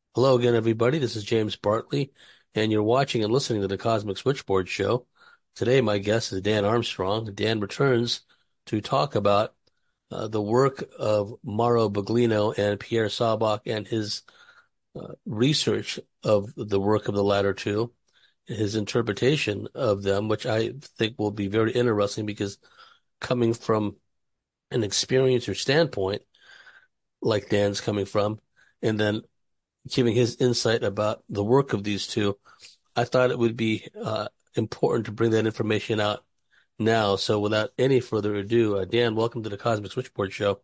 Hello again, everybody. This is James Bartley, and you're watching and listening to the Cosmic Switchboard Show. Today, my guest is Dan Armstrong. Dan returns to talk about the work of Mauro Buglino and Pierre Sabak and his research of the work of the latter two, his interpretation of them, which I think will be very interesting because coming from an experiencer standpoint, like Dan's coming from, and then giving his insight about the work of these two, I thought it would be important to bring that information out now. So without any further ado, Dan, welcome to the Cosmic Switchboard Show.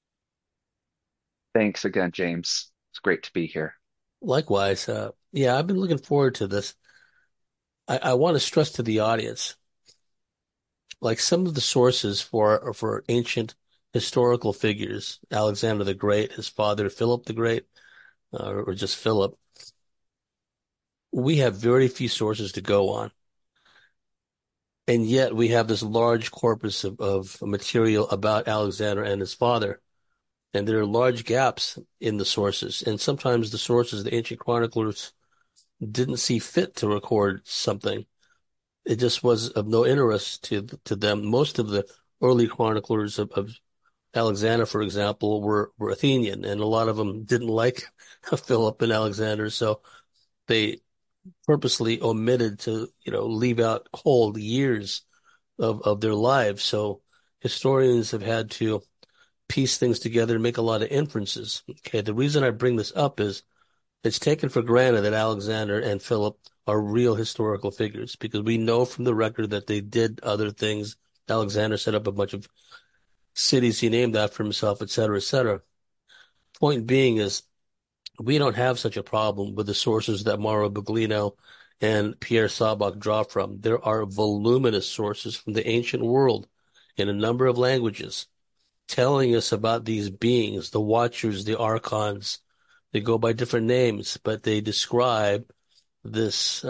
Thanks again, James. It's great to be here. Likewise, yeah, I've been looking forward to this. I want to stress to the audience, like some of the sources for ancient historical figures, Alexander the Great, his father Philip the Great, or just Philip, we have very few sources to go on. And yet we have this large corpus of material about Alexander and his father. And there are large gaps in the sources. And sometimes the sources, the ancient chroniclers, didn't see fit to record something. It just was of no interest to them. Most of the early chroniclers of Alexander, for example, were Athenian, and a lot of them didn't like Philip and Alexander, so they purposely omitted to, leave out whole years of their lives. So historians have had to piece things together and make a lot of inferences. Okay, the reason I bring this up is it's taken for granted that Alexander and Philip are real historical figures because we know from the record that they did other things. Alexander set up a bunch of cities he named after himself, et cetera, et cetera. Point being is we don't have such a problem with the sources that Mauro Buglino and Pierre Sabak draw from. There are voluminous sources from the ancient world in a number of languages telling us about these beings, the Watchers, the Archons. They go by different names, but they describe this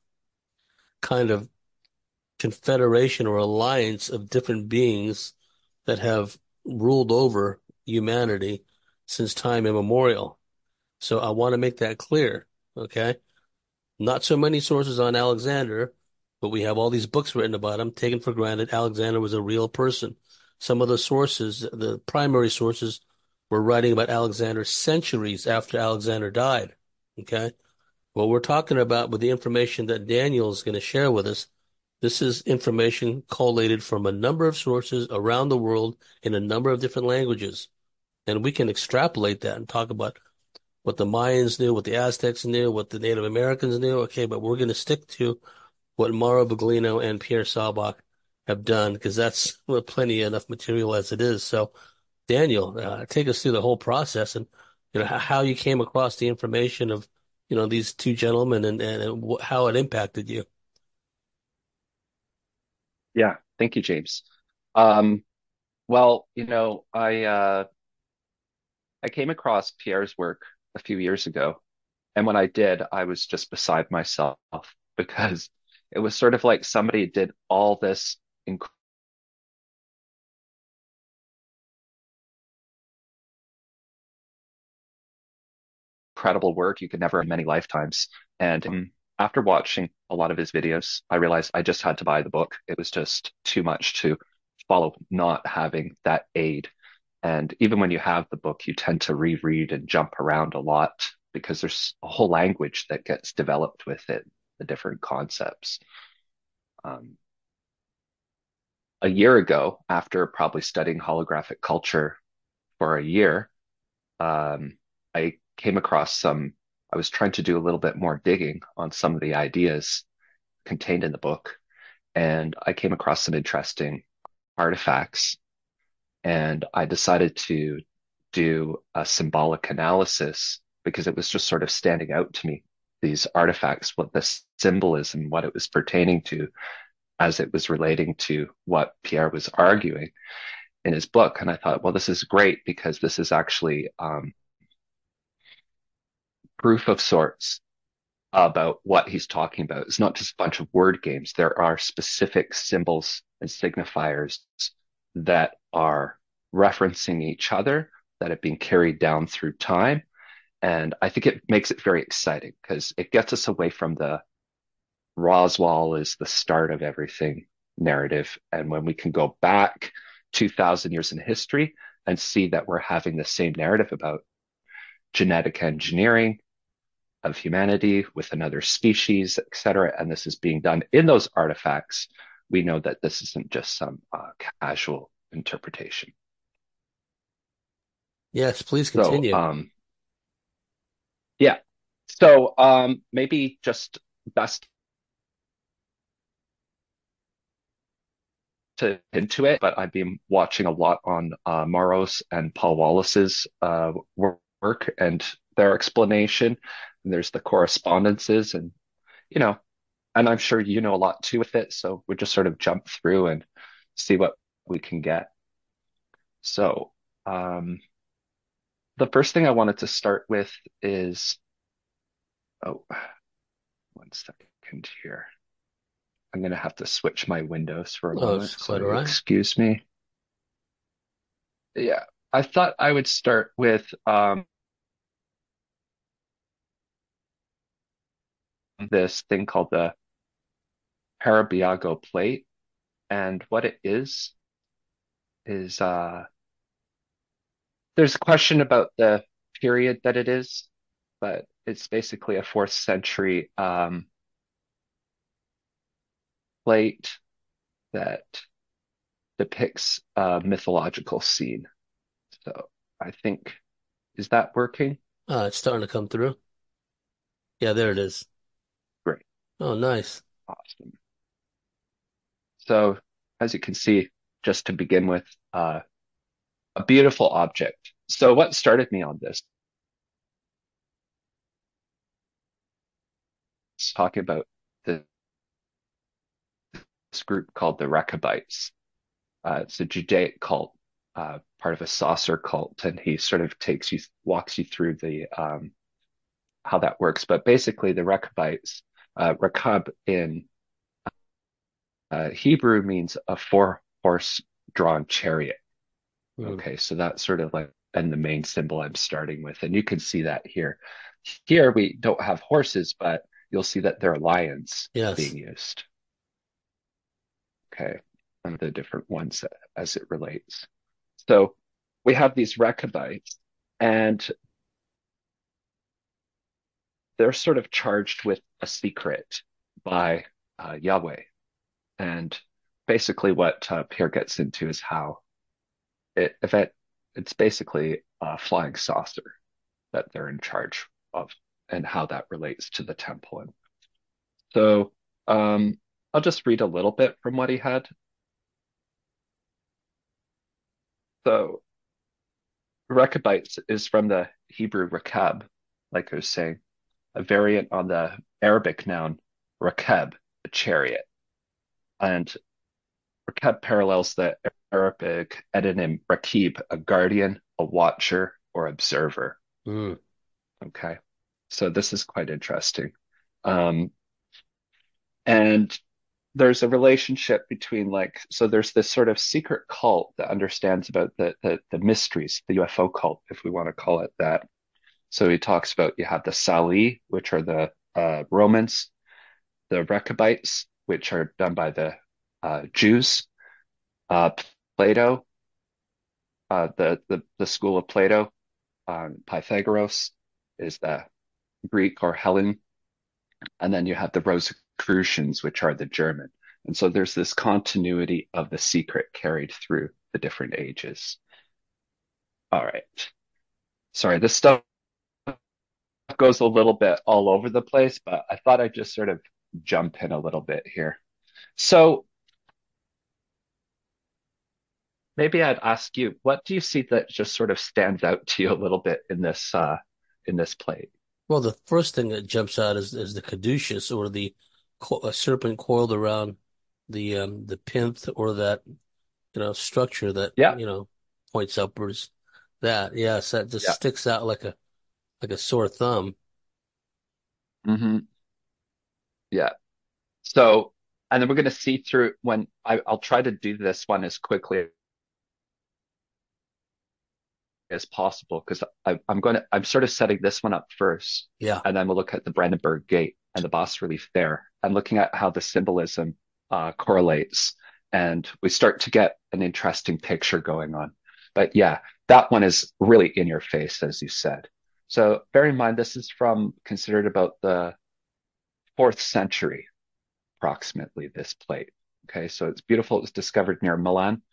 kind of confederation or alliance of different beings that have ruled over humanity since time immemorial. So I want to make that clear, okay? Not so many sources on Alexander, but we have all these books written about him, taken for granted Alexander was a real person. Some of the sources, the primary sources, were writing about Alexander centuries after Alexander died. Okay. What we're talking about with the information that Daniel is going to share with us, this is information collated from a number of sources around the world in a number of different languages. And we can extrapolate that and talk about what the Mayans knew, what the Aztecs knew, what the Native Americans knew. Okay, but we're going to stick to what Mauro Buglino and Pierre Sabak have done because that's plenty enough material as it is. So, Daniel, take us through the whole process and how you came across the information of these two gentlemen and how it impacted you. Yeah, thank you, James. Um, well, I came across Pierre's work a few years ago, and when I did, I was just beside myself because it was sort of like somebody did all this incredible work you could never in many lifetimes. And after watching a lot of his videos, I realized I just had to buy the book. It was just too much to follow not having that aid. And even when you have the book, you tend to reread and jump around a lot because there's a whole language that gets developed with it, the different concepts. Um, a year ago, after probably studying holographic culture for a year, I came across I was trying to do a little bit more digging on some of the ideas contained in the book, and I came across some interesting artifacts, and I decided to do a symbolic analysis because it was just sort of standing out to me, these artifacts, what the symbolism, what it was pertaining to as it was relating to what Pierre was arguing in his book. And I thought, well, this is great because this is actually proof of sorts about what he's talking about. It's not just a bunch of word games. There are specific symbols and signifiers that are referencing each other that have been carried down through time And I think it makes it very exciting because it gets us away from the Roswell is the start of everything narrative. And when we can go back 2,000 years in history and see that we're having the same narrative about genetic engineering of humanity with another species, et cetera, and this is being done in those artifacts, we know that this isn't just some casual interpretation. Yes, please So, continue. yeah. So, maybe just best to into it, but I've been watching a lot on Maros and Paul Wallace's work and their explanation. And there's the correspondences, and you know, and I'm sure you know a lot too with it. So we just sort of jump through and see what we can get. So, um, the first thing I wanted to start with is, oh, 1 second here. I'm going to have to switch my windows for a Oh, it's moment, so quite all right. excuse me. Yeah, I thought I would start with this thing called the Parabiago plate, and what it is there's a question about the period that it is, but it's basically a fourth century plate that depicts a mythological scene. So I think, is that working? It's starting to come through. Yeah, there it is. Great. Oh, nice. Awesome. So as you can see, just to begin with, a beautiful object. So what started me on this, talking about this group called the Rechabites. It's a Judaic cult, part of a saucer cult, and he sort of walks you through the how that works. But basically, the Rechabites, Rechab in Hebrew means a four-horse drawn chariot. Mm, Okay, so that's sort of like and the main symbol I'm starting with, and you can see that here. Here we don't have horses, but you'll see that there are lions yes. being used. Okay, and the different ones as it relates. So we have these Rechabites, and they're sort of charged with a secret by Yahweh. And basically, what Pierre gets into is how if it's basically a flying saucer that they're in charge of, and how that relates to the temple. And so I'll just read a little bit from what he had. So Rechabites is from the Hebrew Rechab, like I was saying, a variant on the Arabic noun rakab, a chariot. And rakab parallels the Arabic edenim rakib, a guardian, a watcher, or observer. Mm, Okay. So this is quite interesting. Um, and there's a relationship between so there's this sort of secret cult that understands about the mysteries, the UFO cult, if we want to call it that. So he talks about you have the Sali, which are the Romans, the Rechabites, which are done by the Jews, uh, Plato, the school of Plato, Pythagoras is the Greek or Hellen, and then you have the Rosicrucians, which are the German. And so there's this continuity of the secret carried through the different ages. All right. Sorry, this stuff goes a little bit all over the place, but I thought I'd just sort of jump in a little bit here. So maybe I'd ask you, what do you see that just sort of stands out to you a little bit in this plate? well, the first thing that jumps out is the caduceus, or the a serpent coiled around the plinth, or that structure that Yeah, points upwards. That, yes, that just yeah. sticks out like a sore thumb. Hmm. Yeah. So, and then we're going to see through when I'll try to do this one as quickly as possible because I'm sort of setting this one up first, Yeah. and then we'll look at the Brandenburg Gate and the bas relief there, and looking at how the symbolism correlates, and we start to get an interesting picture going on. But yeah, that one is really in your face, as you said. So bear in mind, this is from considered about the fourth century, approximately, this plate. Okay, so it's beautiful. It was discovered near Milan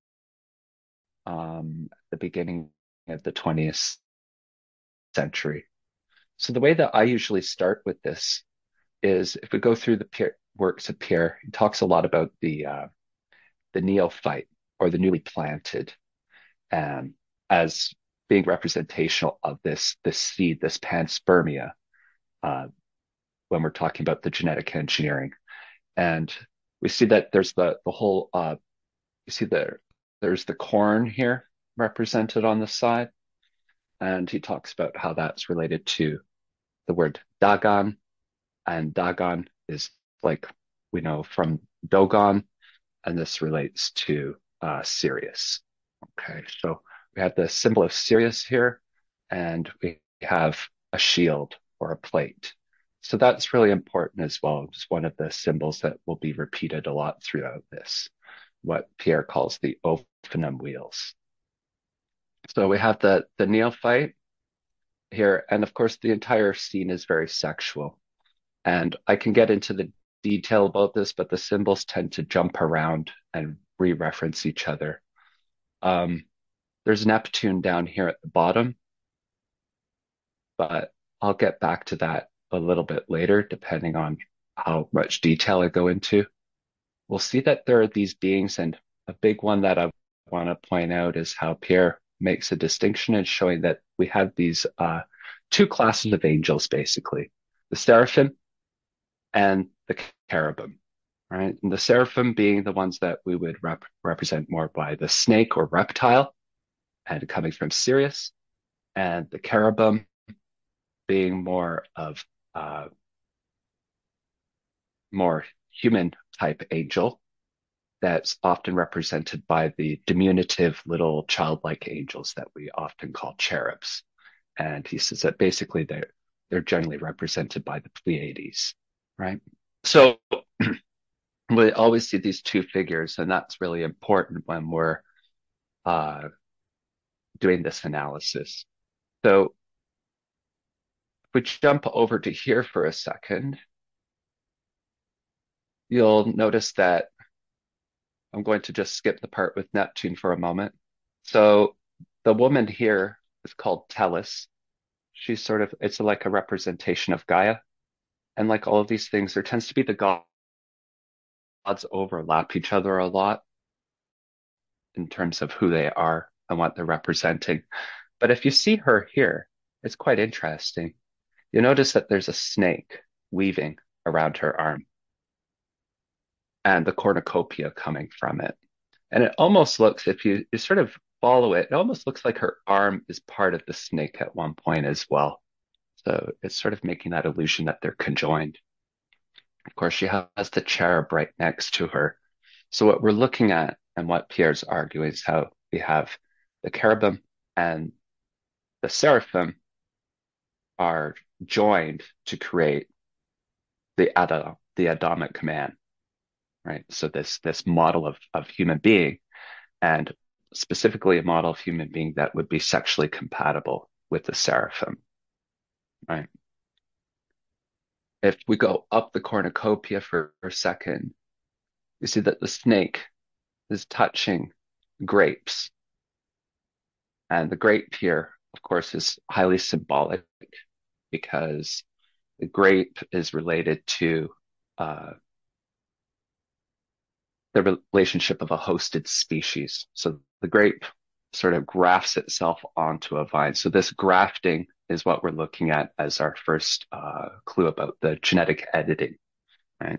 at the beginning of the 20th century. So the way that I usually start with this is if we go through the works of Pierre, he talks a lot about the neophyte or the newly planted, um, as being representational of this seed, this panspermia, uh, when we're talking about the genetic engineering. And we see that there's the whole you see there's the corn here represented on the side, and he talks about how that's related to the word Dagon, and Dagon is like we know from Dogon, and this relates to Sirius. Okay, so we have the symbol of Sirius here, and we have a shield or a plate. So that's really important as well. It's one of the symbols that will be repeated a lot throughout this, what Pierre calls the Ophanim wheels. So we have the neophyte here, and of course the entire scene is very sexual. And I can get into the detail about this, but the symbols tend to jump around and re-reference each other. Um, there's Neptune down here at the bottom, but I'll get back to that a little bit later, depending on how much detail I go into. We'll see that there are these beings, and a big one that I want to point out is how Pierre makes a distinction in showing that we have these two classes of angels, basically, the seraphim and the cherubim, right? And the seraphim being the ones that we would represent more by the snake or reptile and coming from Sirius, and the cherubim being more of more human type angel that's often represented by the diminutive little childlike angels that we often call cherubs. And he says that basically they're generally represented by the Pleiades, right? So we always see these two figures, and that's really important when we're uh, doing this analysis. So if we jump over to here for a second, you'll notice that I'm going to just skip the part with Neptune for a moment. So the woman here is called Tellus. She's sort of, it's like a representation of Gaia. And like all of these things, there tends to be the gods overlap each other a lot in terms of who they are and what they're representing. But if you see her here, it's quite interesting. You notice that there's a snake weaving around her arm and the cornucopia coming from it. And it almost looks, if you sort of follow it, it almost looks like her arm is part of the snake at one point as well. So it's sort of making that illusion that they're conjoined. Of course, she has the cherub right next to her. So what we're looking at and what Pierre's arguing is how we have the cherubim and the seraphim are joined to create the Adamic man, right? So this model of human being, and specifically a model of human being that would be sexually compatible with the seraphim, right? If we go up the cornucopia for a second, you see that the snake is touching grapes. And the grape here, of course, is highly symbolic because the grape is related to the relationship of a hosted species. So the grape sort of grafts itself onto a vine. So this grafting is what we're looking at as our first clue about the genetic editing, right?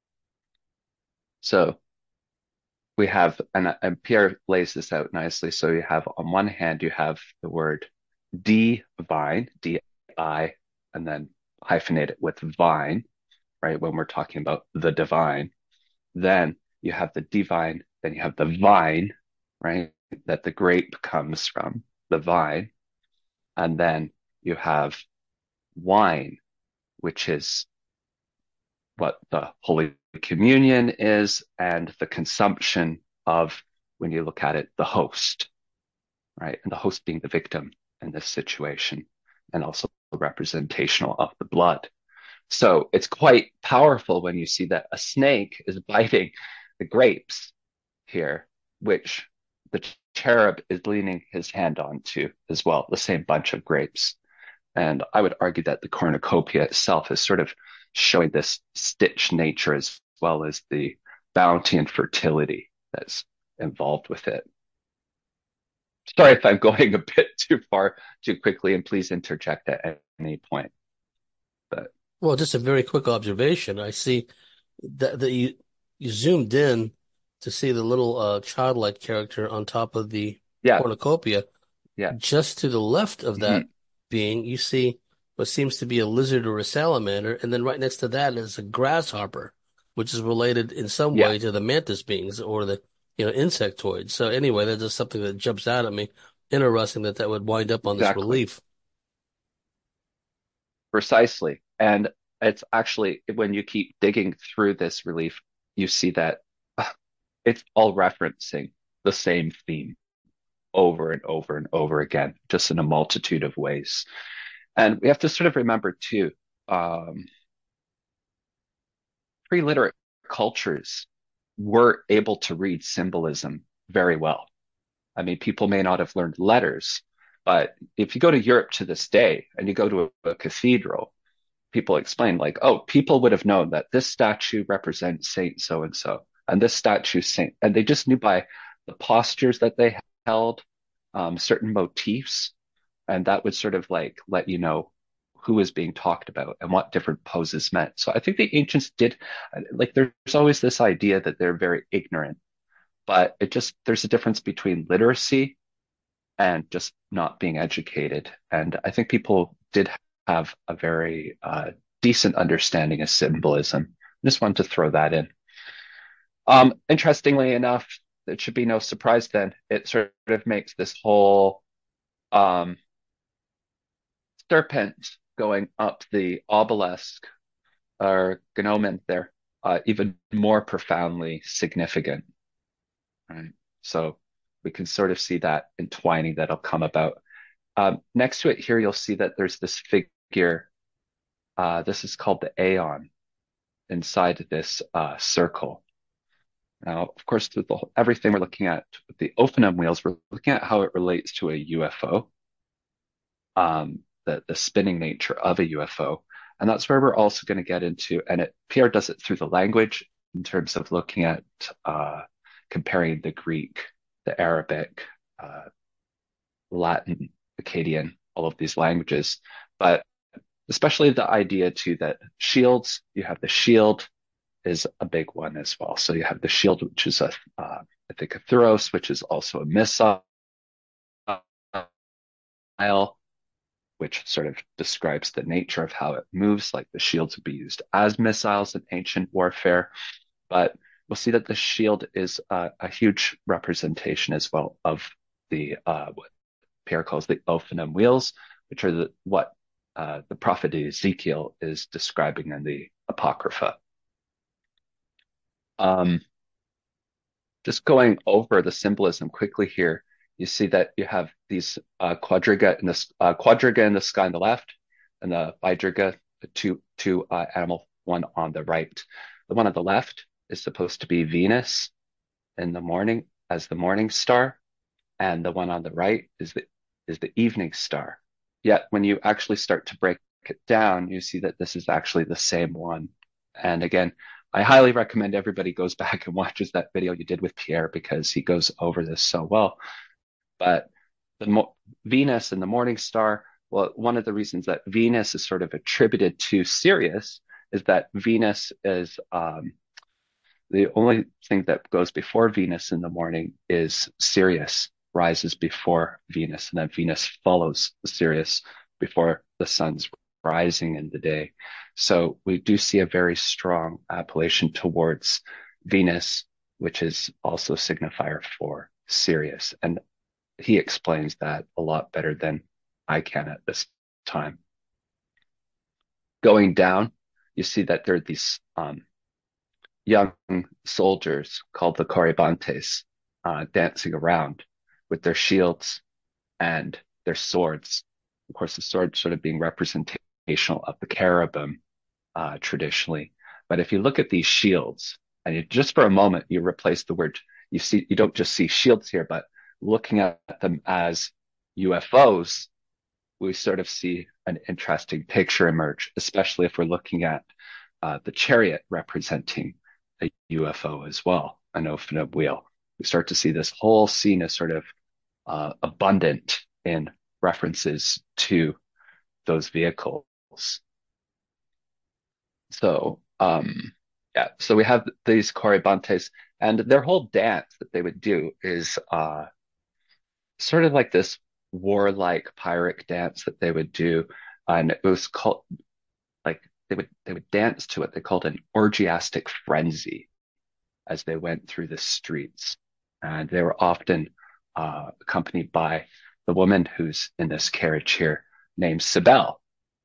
So we have, and Pierre lays this out nicely. So you have on one hand, you have the word divine, D-I, and then hyphenate it with vine, right? When we're talking about the divine. Then you have the divine, then you have the vine, right? That the grape comes from. the vine, and then you have wine, which is what the Holy Communion is, and the consumption of, when you look at it, the host, right? And the host being the victim in this situation, and also representational of the blood. So it's quite powerful when you see that a snake is biting the grapes here, which the cherub is leaning his hand onto as well, the same bunch of grapes. And I would argue that the cornucopia itself is sort of showing this stitched nature as well as the bounty and fertility that's involved with it. Sorry if I'm going a bit too far too quickly, and please interject at any point. But Well, just a very quick observation. I see that you zoomed in to see the little childlike character on top of the yeah, cornucopia. yeah, Just to the left of that mhm, being, you see what seems to be a lizard or a salamander, and then right next to that is a grasshopper, which is related in some yeah, way to the mantis beings or the insectoids. So anyway, that's just something that jumps out at me. Interesting that that would wind up on this exactly, relief. precisely. And it's actually, when you keep digging through this relief, you see that it's all referencing the same theme over and over and over again, just in a multitude of ways. And we have to sort of remember too, um, pre-literate cultures were able to read symbolism very well. I mean, people may not have learned letters, but if you go to Europe to this day and you go to a cathedral, people explain like, oh, people would have known that this statue represents Saint so and so, and this statue Saint, and they just knew by the postures that they held, certain motifs, and that would sort of like let you know who was being talked about and what different poses meant. So I think the ancients did, like, there's always this idea that they're very ignorant, but it just, there's a difference between literacy and just not being educated. And I think people did have a very decent understanding of symbolism. I just wanted to throw that in. Interestingly enough, it should be no surprise then, it sort of makes this whole um, serpent going up the obelisk or gnomon there even more profoundly significant, right? So we can sort of see that entwining that'll come about. Next to it here, you'll see that there's this figure. This is called the Aeon inside this circle. Now, of course, with everything we're looking at with the Ophanim wheels, we're looking at how it relates to a UFO, the spinning nature of a UFO. And that's where we're also going to get into, and Pierre does it through the language in terms of looking at comparing the Greek, the Arabic, Latin, Akkadian, all of these languages. But especially the idea too that shields, you have the shield is a big one as well. So you have the shield, which is I think a Thuros, which is also a missile, which sort of describes the nature of how it moves. Like the shields would be used as missiles in ancient warfare, but we'll see that the shield is a huge representation as well of the what Pierre calls the Ophanim wheels, which are what the prophet Ezekiel is describing in the Apocrypha. Um, just going over the symbolism quickly here, you see that you have these quadriga in the sky on the left, and the bidriga, the two animal, one on the right. The one on the left is supposed to be Venus in the morning as the morning star, and the one on the right is the evening star. Yet when you actually start to break it down, you see that this is actually the same one. And again, I highly recommend everybody goes back and watches that video you did with Pierre because he goes over this so well. But Venus and the morning star, well, one of the reasons that Venus is sort of attributed to Sirius is that Venus is the only thing that goes before Venus in the morning is Sirius rises before Venus, and then Venus follows Sirius before the sun's rising in the day. So we do see a very strong appellation towards Venus, which is also a signifier for Sirius. And he explains that a lot better than I can at this time. Going down, you see that there are these young soldiers called the Corybantes dancing around with their shields and their swords. Of course, the sword sort of being representational of the cherubim traditionally. But if you look at these shields, and you, just for a moment, you replace the word, you don't just see shields here, but looking at them as UFOs, we sort of see an interesting picture emerge, especially if we're looking at the chariot representing a UFO as well, an Ophidim wheel. We start to see this whole scene as sort of abundant in references to those vehicles. So, yeah, so we have these Corybantes, and their whole dance that they would do is sort of like this warlike Pyrrhic dance that they would do, and it was called like they would dance to it. They called it an orgiastic frenzy as they went through the streets, and they were often accompanied by the woman who's in this carriage here, named Cybele.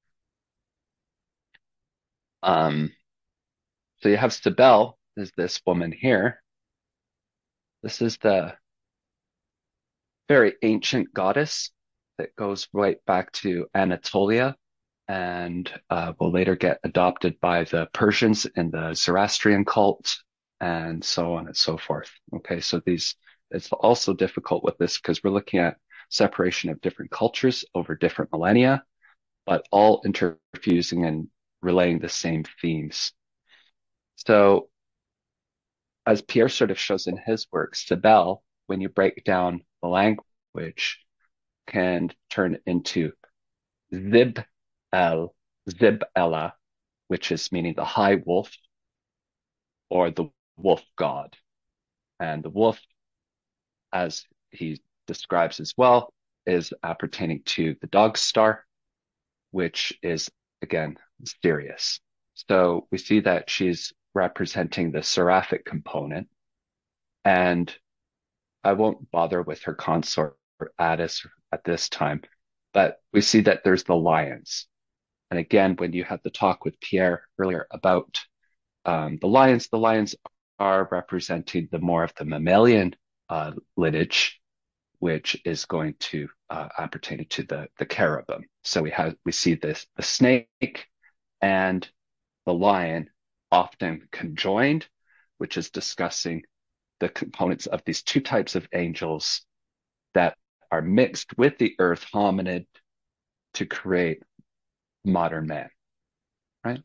Um, so you have Cybele is this woman here. This is the very ancient goddess that goes right back to Anatolia and will later get adopted by the Persians in the Zoroastrian cult and so on and so forth. Okay, so it's also difficult with this because we're looking at separation of different cultures over different millennia, but all interfusing and relaying the same themes. So as Pierre sort of shows in his work, Cybele, when you break down the language, can turn into Zib El, Zib Ella, which is meaning the high wolf or the wolf god. And the wolf, as he describes as well, is appertaining to the dog star, which is again Sirius. So we see that she's representing the seraphic component, and I won't bother with her consort Attis at this time, but we see that there's the lions. And again, when you had the talk with Pierre earlier about the lions are representing the more of the mammalian lineage, which is going to appertain to the cherubim. So we see the snake and the lion often conjoined, which is discussing the components of these two types of angels that are mixed with the earth hominid to create modern man, right?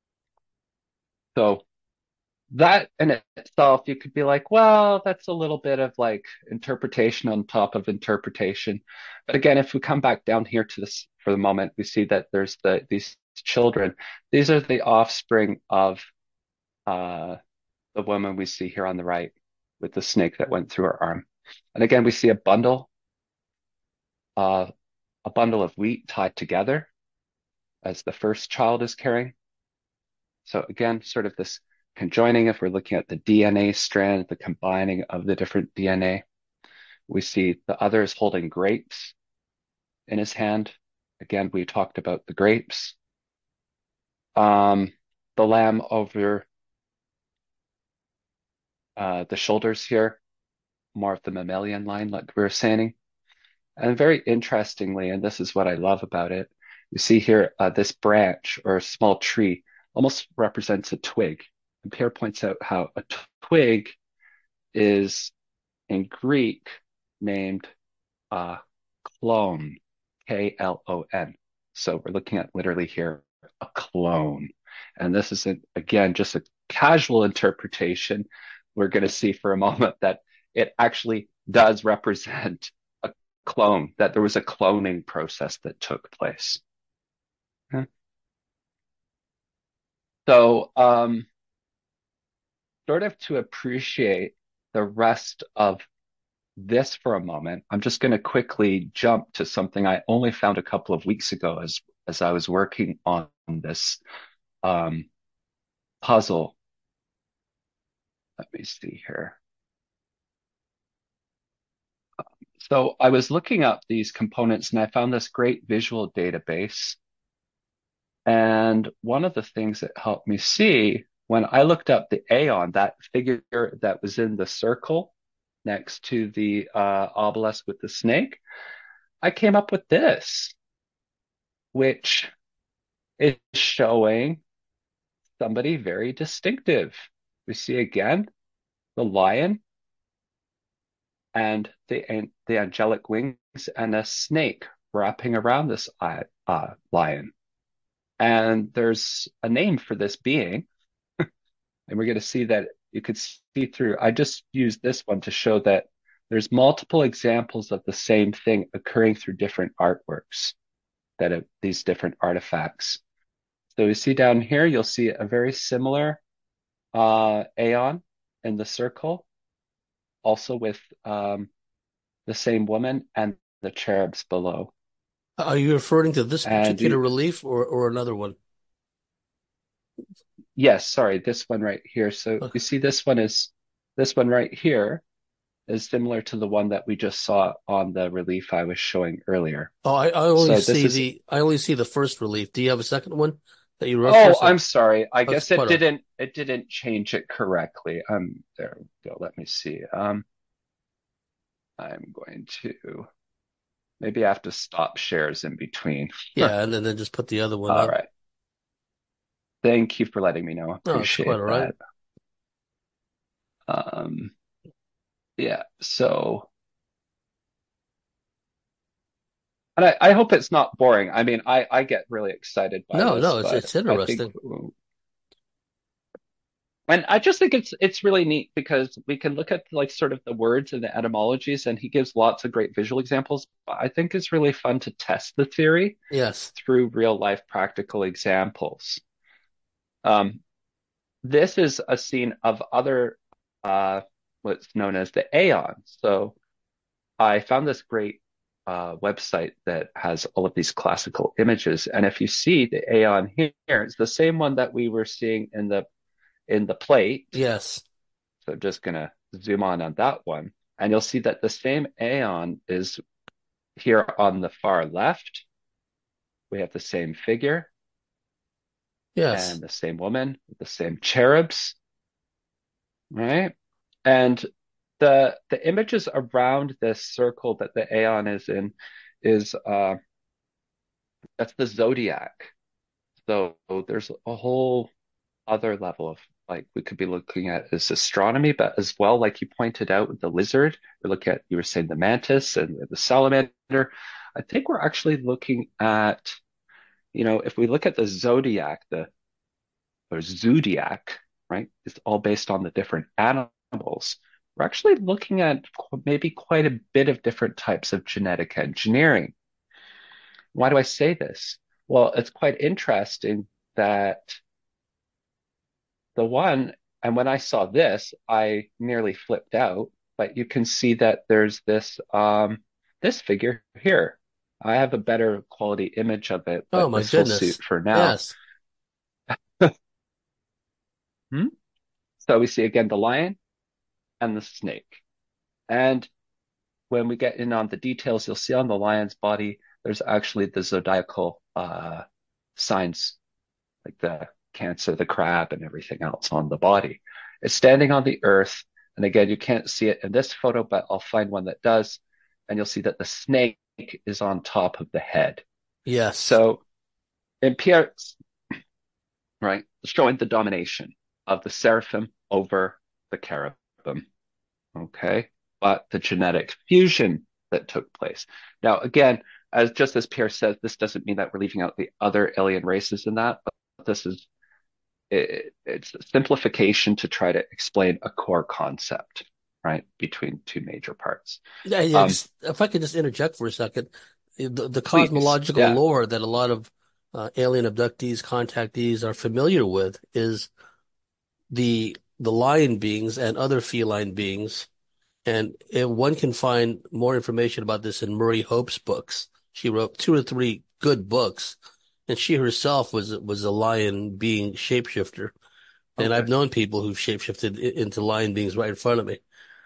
So that in itself, you could be like, well, that's a little bit of like interpretation on top of interpretation. But again, if we come back down here to this for the moment, we see that there's these children. These are the offspring of uh, the woman we see here on the right with the snake that went through her arm. And again, we see uh, a bundle of wheat tied together as the first child is carrying. So again, sort of this conjoining, if we're looking at the DNA strand, the combining of the different DNA, we see the other is holding grapes in his hand. Again, we talked about the grapes. Um, the lamb over the shoulders here, more of the mammalian line, like we were saying. And very interestingly, and this is what I love about it, you see here this branch or a small tree almost represents a twig. And Pierre points out how a twig is in Greek named uh, clone, Klon. So we're looking at literally here a clone. And this is, again, just a casual interpretation. We're going to see for a moment that it actually does represent a clone, that there was a cloning process that took place. Okay. So, sort of to appreciate the rest of this for a moment, I'm just going to quickly jump to something I only found a couple of weeks ago as I was working on this um, puzzle. Let me see here. So I was looking up these components and I found this great visual database. And one of the things that helped me see when I looked up the Aeon, that figure that was in the circle next to the obelisk with the snake, I came up with this, which is showing somebody very distinctive. We see again the lion and the angelic wings and a snake wrapping around this lion. And there's a name for this being, and we're going to see that you could see through. I just used this one to show that there's multiple examples of the same thing occurring through different artworks that have these different artifacts. So you see down here, you'll see a very similar Aeon in the circle, also with the same woman and the cherubs below. Are you referring to this And particular relief or another one? yes, sorry, this one right here. So Okay. you see this one right here is similar to the one that we just saw on the relief I was showing earlier. Oh, So this is, I only see the first relief. Do you have a second one that you wrote oh, first? I'm sorry. I That's guess quite all right. it didn't change it correctly. There we go. Let me see. I'm going to, maybe I have to stop shares in between. Yeah, and then just put the other one All up. right. Thank you for letting me know. No, it's quite Appreciate all right. that. Um, yeah. So, and I hope it's not boring. I mean, I get really excited by No, this, no, but it's I think, interesting. and I just think it's really neat because we can look at like sort of the words and the etymologies, and he gives lots of great visual examples. But I think it's really fun to test the theory Yes. through real life practical examples. Um, this is a scene of other what's known as the Aeon. So I found this great website that has all of these classical images, and if you see the Aeon here, it's the same one that we were seeing in the plate. Yes. So I'm just gonna zoom on that one, and you'll see that the same Aeon is here on the far left. We have the same figure Yes. and the same woman, the same cherubs, right? And the images around this circle that the Aeon is in is that's the zodiac. So there's a whole other level of like we could be looking at is astronomy, but as well, like you pointed out, the lizard. We look at you were saying the mantis and the salamander. I think we're actually looking at, if we look at the zodiac, the or zodiac, right? It's all based on the different animals. We're actually looking at maybe quite a bit of different types of genetic engineering. Why do I say this? Well, it's quite interesting that the one, and when I saw this, I nearly flipped out, but you can see that there's this figure here. I have a better quality image of it, Oh but my this will suit goodness. for now. Yes. Hmm? So we see again the lion and the snake. And when we get in on the details, you'll see on the lion's body, there's actually the zodiacal signs, like the Cancer, the crab, and everything else on the body. It's standing on the earth. And again, you can't see it in this photo, but I'll find one that does. And you'll see that the snake is on top of the head. Yes. So in Pierre, right, showing the domination of the seraphim over the cherubim. Okay. But the genetic fusion that took place. Now, again, as Pierre says, this doesn't mean that we're leaving out the other alien races in that, but this is it's a simplification to try to explain a core concept, right, between two major parts. Yeah, yeah, Um, just if I could just interject for a second, the Please, cosmological yeah, lore that a lot of alien abductees, contactees are familiar with is the lion beings and other feline beings. And one can find more information about this in Murray Hope's books. She wrote two or three good books, and she herself was a lion being shapeshifter. And okay, I've known people who've shapeshifted into lion beings right in front of me.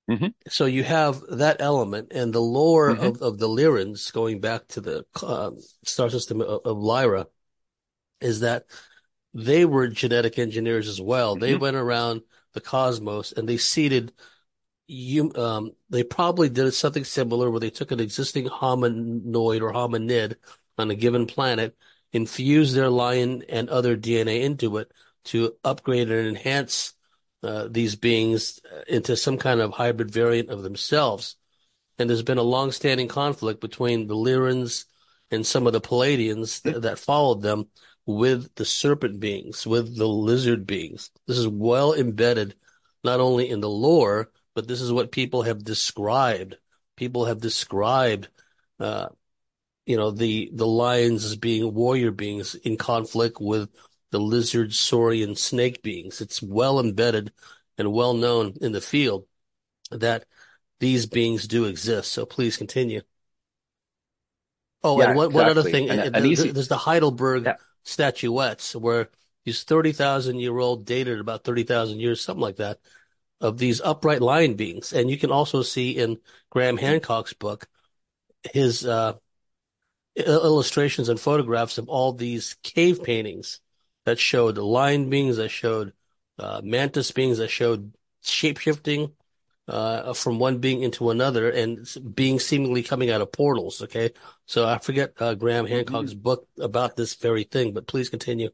Hmm. So you have that element and the lore Hmm. of the Lyrans going back to the star system of Lyra is that they were genetic engineers as well. They Hmm. went around the cosmos and they seeded they probably did something similar where they took an existing hominoid or hominid on a given planet, infused their lion and other DNA into it to upgrade and enhance these beings into some kind of hybrid variant of themselves. And there's been a long-standing conflict between the Lyrans and some of the Palladians that followed them with the serpent beings, with the lizard beings. This is well embedded not only in the lore, but this is what people have described. People have described, uh, the lions as being warrior beings in conflict with the lizard, saurian, snake beings. It's well embedded and well known in the field that these beings do exist. So please continue. Oh, and Yeah, one other exactly. thing, And an easy, there's the Heidelberg yeah. statuettes where these 30,000-year-old dated about 30,000 years, something like that, of these upright lion beings. And you can also see in Graham Hancock's book his illustrations and photographs of all these cave paintings that showed lion beings, that showed mantis beings, that showed shape-shifting from one being into another and being seemingly coming out of portals. Okay. So I forget Graham Hancock's Mhm. book about this very thing, but please continue.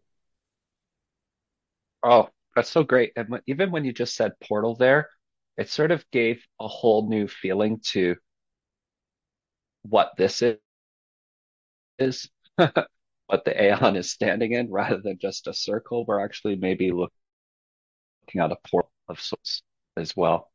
Oh, that's so great. And even when you just said portal there, it sort of gave a whole new feeling to what this is, what the Aeon is standing in, rather than just a circle. We're actually maybe looking at a portal of sorts as well.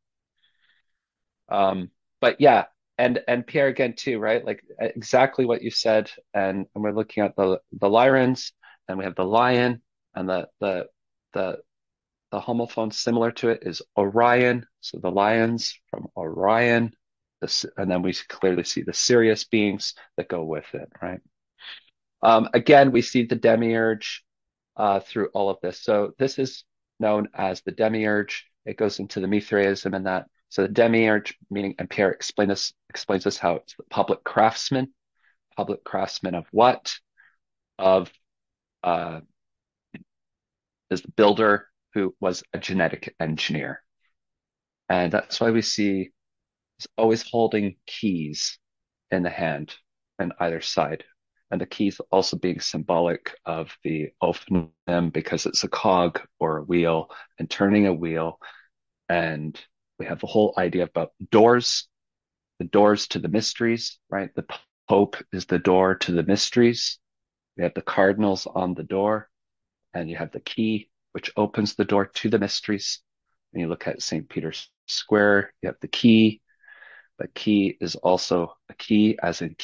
But yeah, and Pierre again too, right? Like exactly what you said. And we're looking at the Lyrans, and we have the lion, and the the homophone similar to it is Orion. So the lions from Orion, and then we clearly see the Sirius beings that go with it, right? Again, we see the demiurge through all of this. So this is known as the demiurge. It goes into the Mithraism and that. So the demiurge, meaning, and Pierre explains us how it's the public craftsman. Public craftsman of what? Of uh, is the builder who was a genetic engineer. And that's why we see he's always holding keys in the hand on either side. And the keys also being symbolic of the Ophanim because it's a cog or a wheel and turning a wheel. And we have the whole idea about doors, the doors to the mysteries, right? The Pope is the door to the mysteries. We have the cardinals on the door, and you have the key, which opens the door to the mysteries. When you look at St. Peter's Square, you have the key. The key is also a key, as in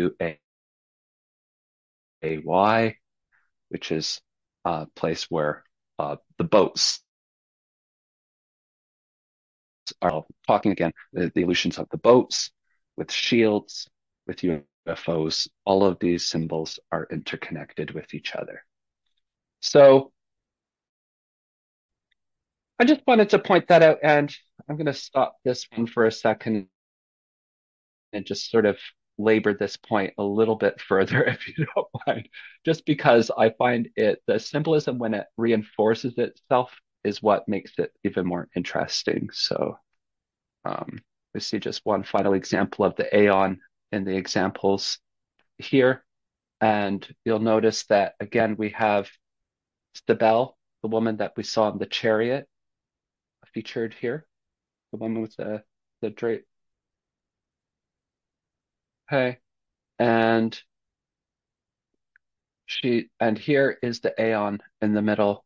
Quay, which is a place where the boats are talking again, the illusions of the boats with shields, with UFOs. All of these symbols are interconnected with each other. So I just wanted to point that out, and I'm going to stop this one for a second and just sort of labor this point a little bit further, if you don't mind, just because I find the symbolism when it reinforces itself is what makes it even more interesting. So we see just one final example of the Aeon in the examples here. And you'll notice that again, we have Stabell, the woman that we saw in the chariot featured here, the woman with the drape. Hey, and here is the Aeon in the middle,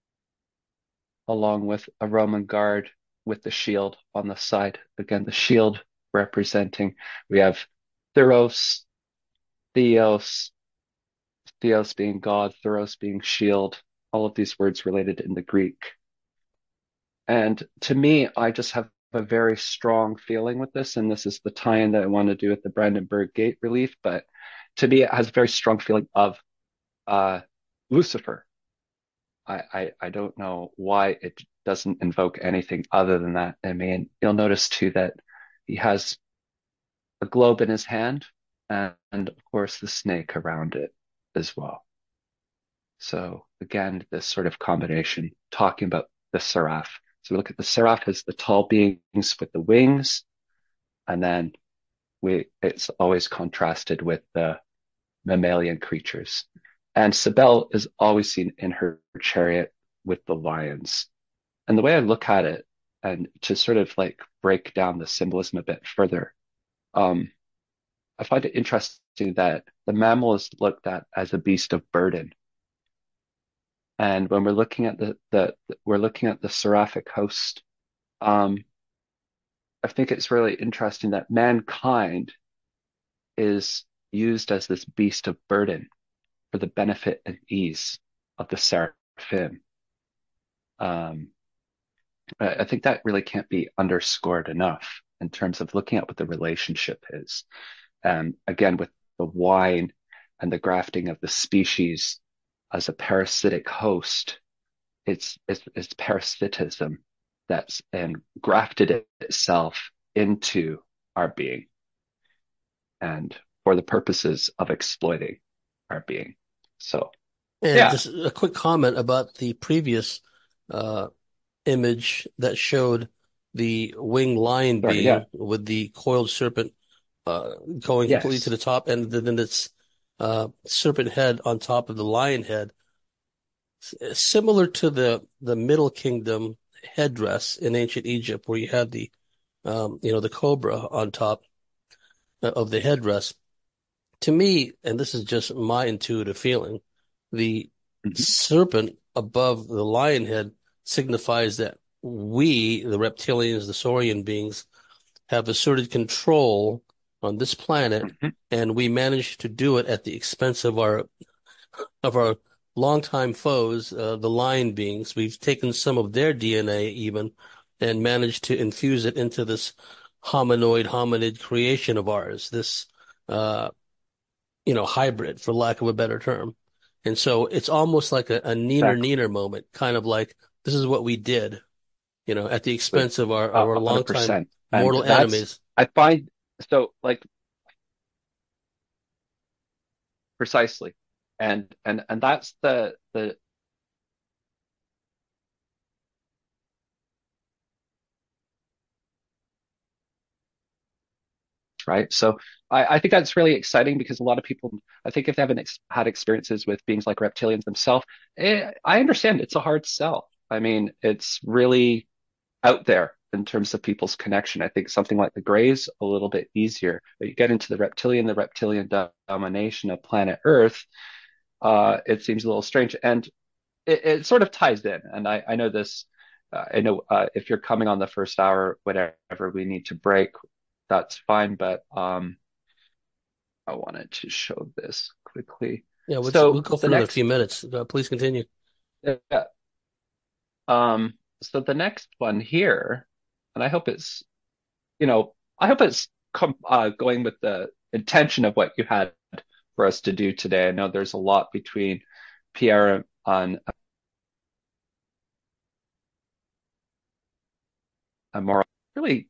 along with a Roman guard with the shield on the side. Again, the shield representing we have Theros, Theos, Theos being God, Theros being shield, all of these words related in the Greek. And to me, I just have a very strong feeling with this, and this is the tie-in that I want to do with the Brandenburg Gate relief. But to me, it has a very strong feeling of uh, Lucifer. I don't know why it doesn't invoke anything other than that. I mean, you'll notice too that he has a globe in his hand and of course the snake around it as well. So again, this sort of combination talking about the seraph. So we look at the seraph as the tall beings with the wings, and then it's always contrasted with the mammalian creatures. And Cybele is always seen in her chariot with the lions. And the way I look at it, and to sort of like break down the symbolism a bit further, um, I find it interesting that the mammal is looked at as a beast of burden. And when we're looking at we're looking at the seraphic host, um, I think it's really interesting that mankind is used as this beast of burden for the benefit and ease of the seraphim. Um, I think that really can't be underscored enough in terms of looking at what the relationship is. And again, with the wine and the grafting of the species as a parasitic host, it's parasitism that's and grafted itself into our being and for the purposes of exploiting our being. So And yeah, just a quick comment about the previous uh, image that showed the winged lion sorry, yeah, being with the coiled serpent going completely to yes. the top, and then its serpent head on top of the lion head, similar to the Middle Kingdom headdress in ancient Egypt, where you had the cobra on top of the headdress. To me, and this is just my intuitive feeling, the Mhm. serpent above the lion head signifies that we, the reptilians, the saurian beings, have asserted control on this planet, Mhm. and we managed to do it at the expense of our longtime foes, the lion beings. We've taken some of their DNA even and managed to infuse it into this hominid creation of ours, this uh, hybrid, for lack of a better term. And so it's almost like a neener Exactly. neener moment, kind of like this is what we did, at the expense of our longtime 100%. And mortal that's, enemies. I find, so like precisely. And that's the right. So I think that's really exciting because a lot of people, I think if they haven't had experiences with beings like reptilians themselves, I understand it's a hard sell. I mean, it's really out there in terms of people's connection. I think something like the Greys a little bit easier, but you get into the reptilian domination of planet Earth, it seems a little strange, and it sort of ties in. And I know this. I know if you're coming on the first hour, whatever we need to break, that's fine. But I wanted to show this quickly. Yeah, we'll So go for the another few next, minutes. Please continue. uh, so the next one here, and I hope it's I hope it's going with the intention of what you had for us to do today. I know there's a lot between Pierre and Amora. Really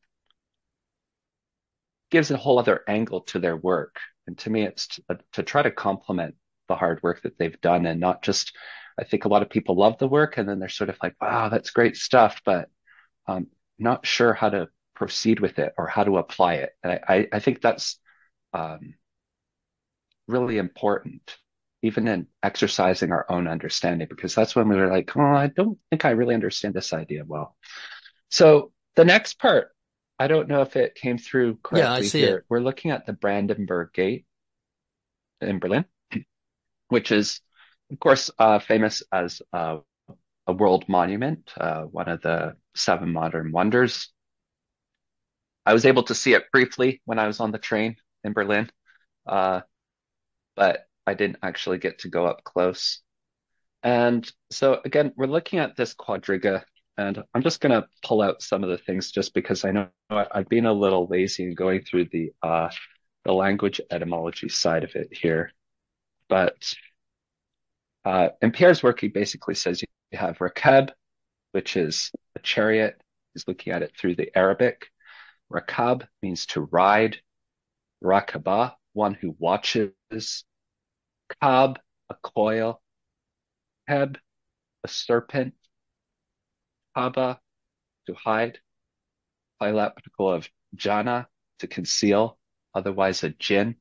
gives a whole other angle to their work. And to me, it's to try to complement the hard work that they've done and not just, I think a lot of people love the work and then they're sort of like, wow, that's great stuff, but not sure how to proceed with it or how to apply it. And I think that's um, really important, even in exercising our own understanding, because that's when we were like, oh, I don't think I really understand this idea well. So the next part, I don't know if it came through Yeah, I correctly see it. here. We're looking at the Brandenburg Gate in Berlin, which is, of course, famous as a world monument, one of the seven modern wonders. I was able to see it briefly when I was on the train in Berlin, uh, but I didn't actually get to go up close. And so again, we're looking at this quadriga, and I'm just going to pull out some of the things just because I know I've been a little lazy in going through the language etymology side of it here. But in Pierre's work, he basically says you have Rakeb, which is a chariot. He's looking at it through the Arabic. Rakab means to ride. Rakaba, one who watches. Kab, a coil. Heb, a serpent. Haba, to hide. Bilapical of jana, to conceal, otherwise a jinn.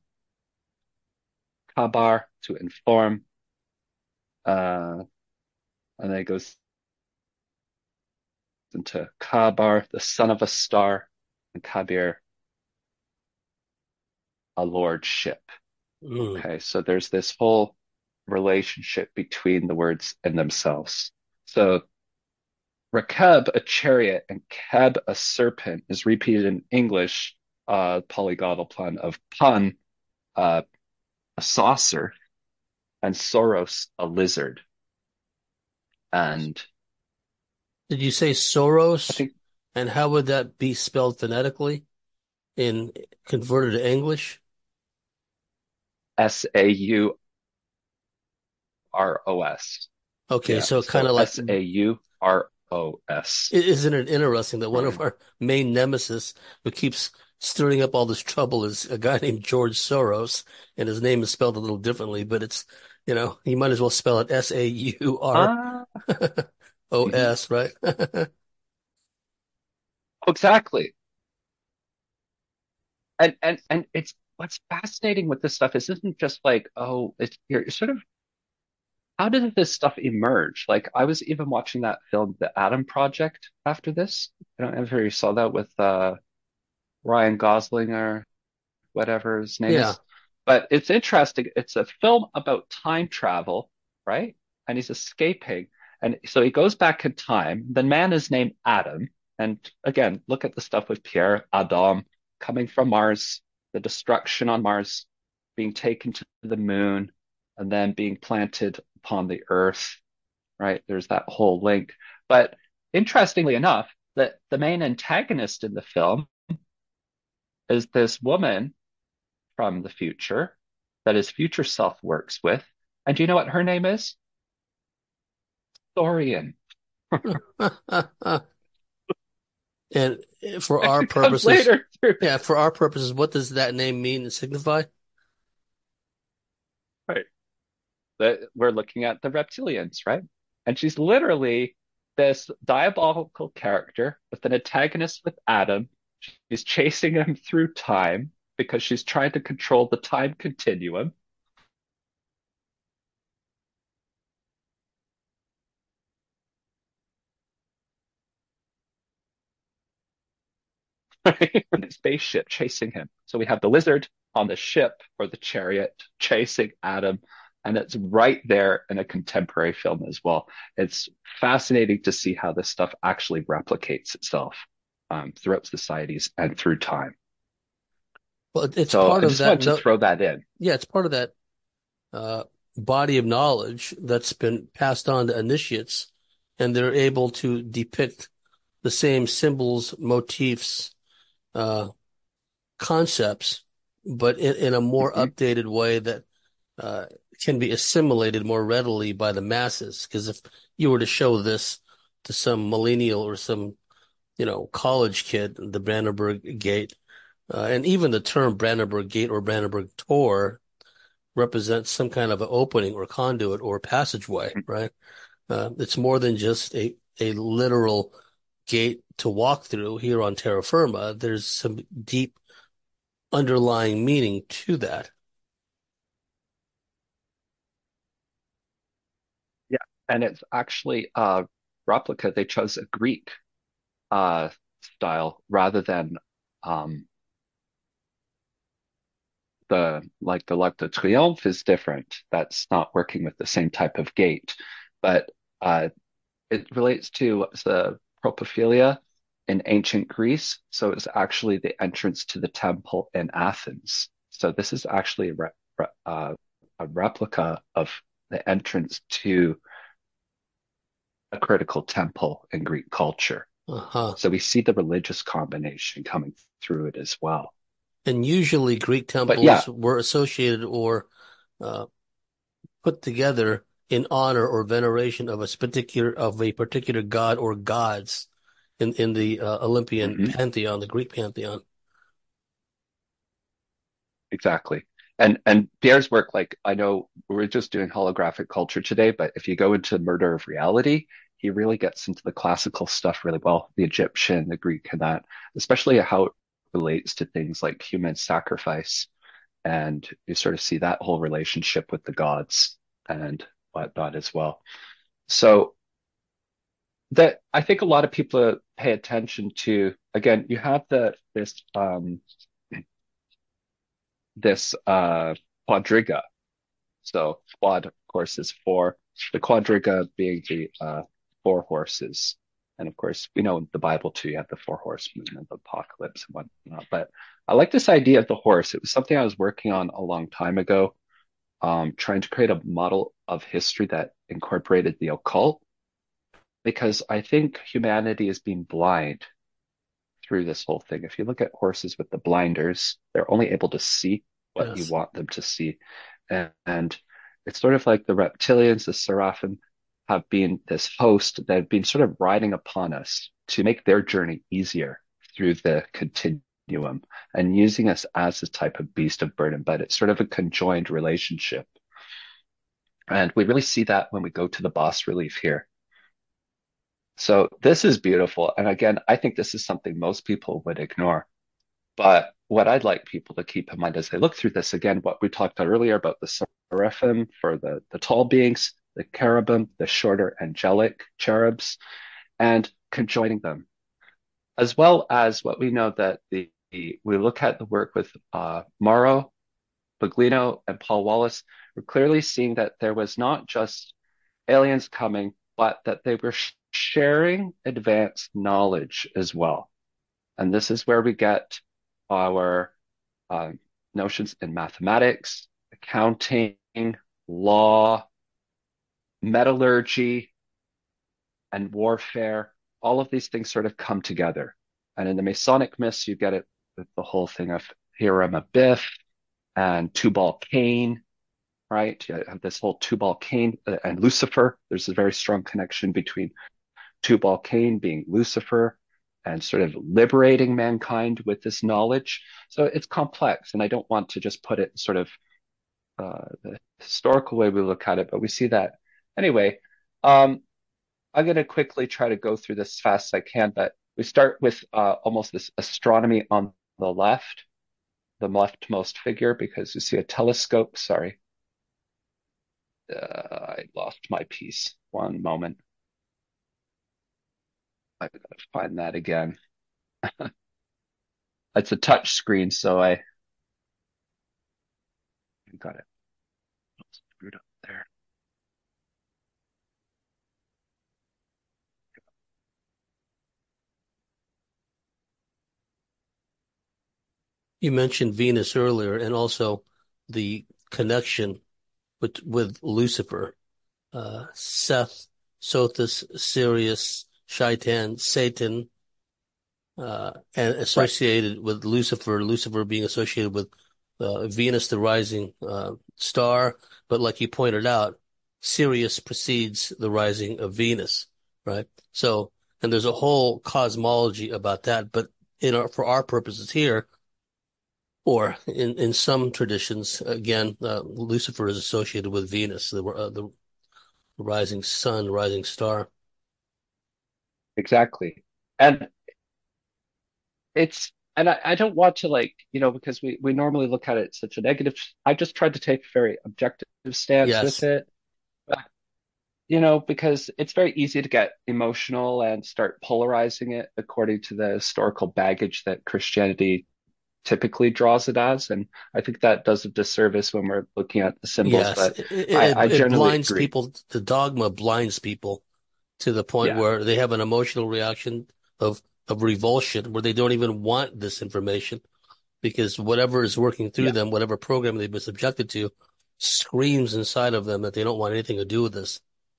Kabar, to inform. And then it goes into Kabar, the son of a star, and Kabir, a lordship. Mm. Okay, so there's this whole relationship between the words and themselves. So Rakeb, a chariot, and Keb, a serpent, is repeated in English, polyglottal pun of pun, uh, a saucer, and Soros, a lizard. And Did you say I Soros? think And how would that be spelled phonetically in converted to English? Sauros. Okay, Yeah, so kind so of like, Sauros. isn't it interesting that one of Right. our main nemesis who keeps stirring up all this trouble is a guy named George Soros, and his name is spelled a little differently, but it's, you might as well spell it Sauros, Ah, mhm. right? Exactly. And it's what's fascinating with this stuff is isn't just like, oh, it's you're sort of how did this stuff emerge? Like I was even watching that film, The Atom Project, after this. I don't know if you saw that with Ryan Gosling or whatever his name Yeah. is. But it's interesting. It's a film about time travel, right? And he's escaping. And so he goes back in time. The man is named Adam. And again, look at the stuff with Pierre Adam coming from Mars, the destruction on Mars, being taken to the moon, and then being planted upon the Earth, right? There's that whole link. But interestingly enough, the main antagonist in the film is this woman from the future that his future self works with. And do you know what her name is? Thorian. And for our It comes purposes, later through. yeah, for our purposes, what does that name mean and signify? Right. That we're looking at the reptilians, right? And she's literally this diabolical character with an antagonist with Adam. She's chasing him through time because she's trying to control the time continuum. Right? And a spaceship chasing him. So we have the lizard on the ship or the chariot chasing Adam, and it's right there in a contemporary film as well. It's fascinating to see how this stuff actually replicates itself throughout societies and through time. Well, it's So part I of just that. wanted to No, throw that in. yeah, it's part of that uh, body of knowledge that's been passed on to initiates, and they're able to depict the same symbols, motifs, uh, concepts, but in a more Hmm. updated way that uh, can be assimilated more readily by the masses. Because if you were to show this to some millennial or some, college kid, the Brandenburg Gate, and even the term Brandenburg Gate or Brandenburg Tor represents some kind of an opening or conduit or passageway, right? It's more than just a literal gate to walk through here on terra firma. There's some deep underlying meaning to that. Yeah, and it's actually a replica. They chose a Greek uh, style rather than um, the L'Arc de Triomphe is different. That's not working with the same type of gate, but uh, it relates to the Propylaea in ancient Greece. So it's actually the entrance to the temple in Athens. So this is actually a replica of the entrance to a critical temple in Greek culture. Uh-huh. So we see the religious combination coming through it as well. And usually Greek But yeah, temples were associated or uh, put together in honor or veneration of a particular god or gods in the Olympian Hmm. pantheon, the Greek pantheon. Exactly. And Pierre's work, like I know we're just doing holographic culture today, but if you go into Murder of Reality, he really gets into the classical stuff really well, the Egyptian, the Greek, and that, especially how it relates to things like human sacrifice. And you sort of see that whole relationship with the gods and whatnot as well. So that I think a lot of people pay attention to, again, you have this quadriga. So quad, of course, is four. The quadriga being the four horses. And of course, we know in the Bible too, you have the four horsemen of the apocalypse and whatnot. But I like this idea of the horse. It was something I was working on a long time ago, trying to create a model of history that incorporated the occult, because I think humanity is being blind through this whole thing. If you look at horses with the blinders, they're only able to see what you Yes. want them to see. And it's sort of like the reptilians, the seraphim, have been this host that have been sort of riding upon us to make their journey easier through the continuum and using us as a type of beast of burden. But it's sort of a conjoined relationship. And we really see that when we go to the bas relief here. So this is beautiful. And again, I think this is something most people would ignore. But what I'd like people to keep in mind as they look through this, again, what we talked about earlier about the seraphim for the tall beings, the cherubim, the shorter angelic cherubs, and conjoining them, as well as what we know that we look at the work with Mauro, Buglino, and Paul Wallace, we're clearly seeing that there was not just aliens coming, but that they were sharing advanced knowledge as well. And this is where we get our uh, notions in mathematics, accounting, law, metallurgy, and warfare. All of these things sort of come together. And in the Masonic myths, you get it with the whole thing of Hiram Abiff and Tubal Cain, right? You have this whole Tubal Cain and Lucifer. There's a very strong connection between Tubal Cain being Lucifer and sort of liberating mankind with this knowledge. So it's complex, and I don't want to just put it sort of the historical way we look at it, but we see that anyway. I'm going to quickly try to go through this as fast as I can, but we start with almost this astronomy on the leftmost figure, because you see a telescope. Sorry, I lost my piece. One moment. I've got to find that again. It's a touch screen, so I got it screwed up there. You mentioned Venus earlier, and also the connection with Lucifer, Seth, Sothis, Sirius, Shaitan, Satan, and Right. associated with Lucifer, Lucifer being associated with Venus, the rising star. But like you pointed out, Sirius precedes the rising of Venus, right? So, and there's a whole cosmology about that. But for our purposes here, or in some traditions, again, Lucifer is associated with Venus, the rising sun, rising star. Exactly. And I don't want to, like, because we normally look at it such a negative. I just tried to take a very objective stance with Yes. it. But, because it's very easy to get emotional and start polarizing it according to the historical baggage that Christianity typically draws it as. And I think that does a disservice when we're looking at the symbols, Yes, but I it generally blinds agree. people. The dogma blinds people to the point Yeah. where they have an emotional reaction of revulsion, where they don't even want this information because whatever is working through Yeah. them, whatever program they've been subjected to, screams inside of them that they don't want anything to do with this.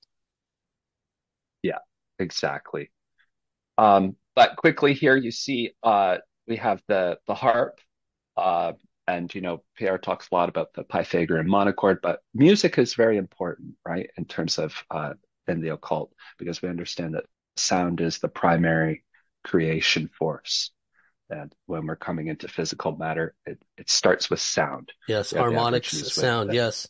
Yeah. Exactly. But quickly here, you see, we have the harp. And, Pierre talks a lot about the Pythagorean monochord, but music is very important, right, in terms of in the occult, because we understand that sound is the primary creation force. And when we're coming into physical matter, it starts with sound. Yes, We have the harmonics, Aborigines with sound, the, yes.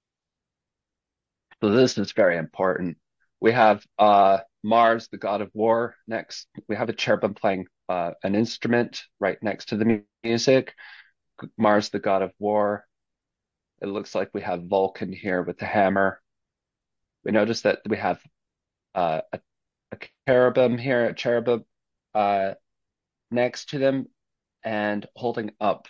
so this is very important. We have Mars, the god of war, next. We have a cherubim playing an instrument right next to the music. Mars, the god of war. It looks like we have Vulcan here with the hammer. We notice that we have a cherubim here, a cherubim uh, next to them, and holding up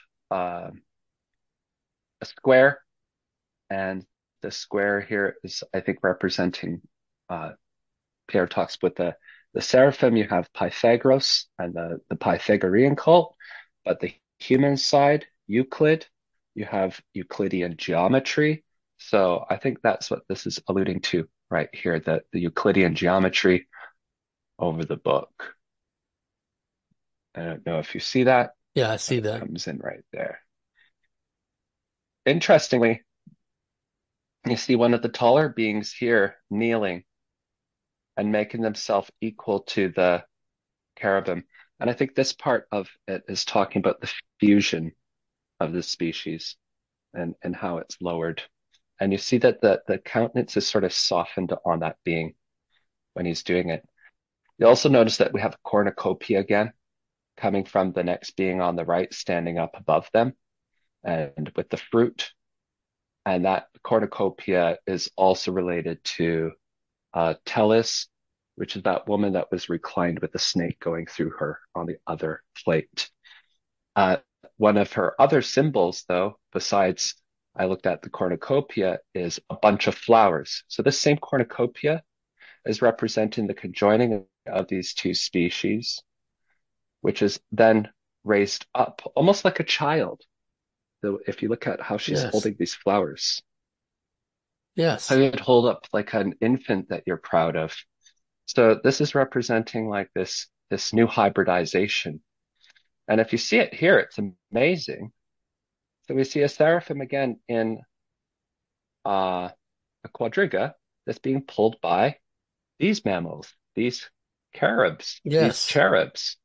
a square. And the square here is, I think, representing uh, Pierre talks with the seraphim. You have Pythagoras and the Pythagorean cult, but the human side, Euclid, you have Euclidean geometry. So I think that's what this is alluding to right here, that the Euclidean geometry over the book. I don't know if you see that, Yeah, I but see it that. comes in right there. Interestingly, you see one of the taller beings here kneeling and making themselves equal to the cherubim. And I think this part of it is talking about the fusion of the species and how it's lowered. And you see that the countenance is sort of softened on that being when he's doing it. You also notice that we have a cornucopia again, coming from the next being on the right, standing up above them, and with the fruit. And that cornucopia is also related to Tellus, which is that woman that was reclined with the snake going through her on the other plate. Uh, One of her other symbols, though, besides I looked at the cornucopia, is a bunch of flowers. So this same cornucopia is representing the conjoining of these two species, which is then raised up almost like a child. So if you look at how she's Yes, holding these flowers, how yes, you would hold up like an infant that you're proud of. So this is representing like this new hybridization. And if you see it here, it's amazing. So we see a seraphim again in uh, a quadriga that's being pulled by these mammals, these caribs, these yes. cherubs.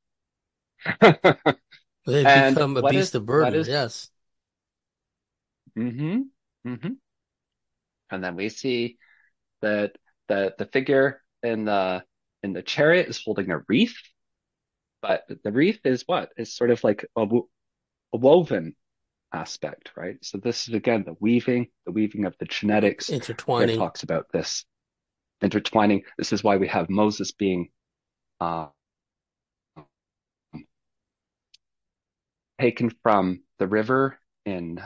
They've And become a what beast is of what burden. is Yes, mm-hmm, mm-hmm. And then we see that the figure in the chariot is holding a wreath, but the wreath is what? It's sort of like a woven aspect, right? So this is again the weaving of the genetics. Pierre intertwining. talks about this intertwining. This is why we have Moses being uh, taken from the river in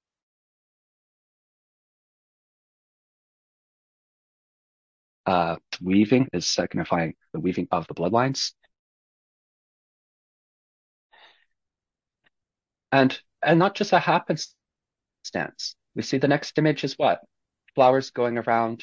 weaving is signifying the weaving of the bloodlines. And not just a happenstance. We see the next image is what? Flowers going around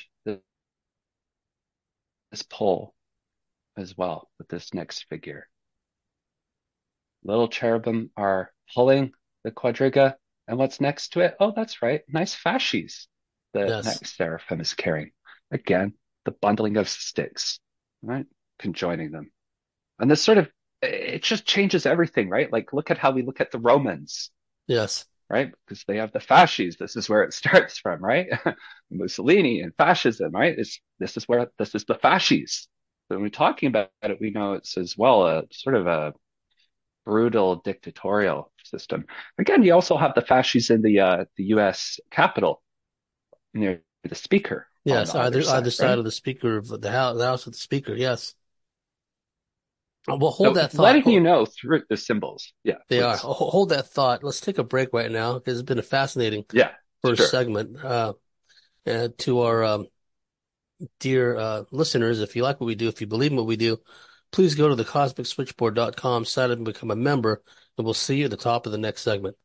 this pole as well with this next figure. Little cherubim are pulling the quadriga, and what's next to it? Oh, that's right, nice fasces. The Yes, next seraphim is carrying. Again, the bundling of sticks, right? Conjoining them. And this sort of, it just changes everything, right? Like, look at how we look at the Romans, yes, right? Because they have the fasces. This is where it starts from, right? Mussolini and fascism, right? This is where, this is the fasces. So when we're talking about it, we know it's as well a sort of a brutal dictatorial system. Again, you also have the fascists in the U.S. Capitol near the speaker on yes. the other Either side, side right? of the speaker of the house of the speaker. Yes. Well, hold So that thought. letting you know through the symbols. Yeah, They are. please. Hold that thought. Let's take a break right now because it's been a fascinating Yeah, first sure. segment. To our dear listeners, if you like what we do, if you believe in what we do, please go to the cosmicswitchboard.com, sign up and become a member, and we'll see you at the top of the next segment.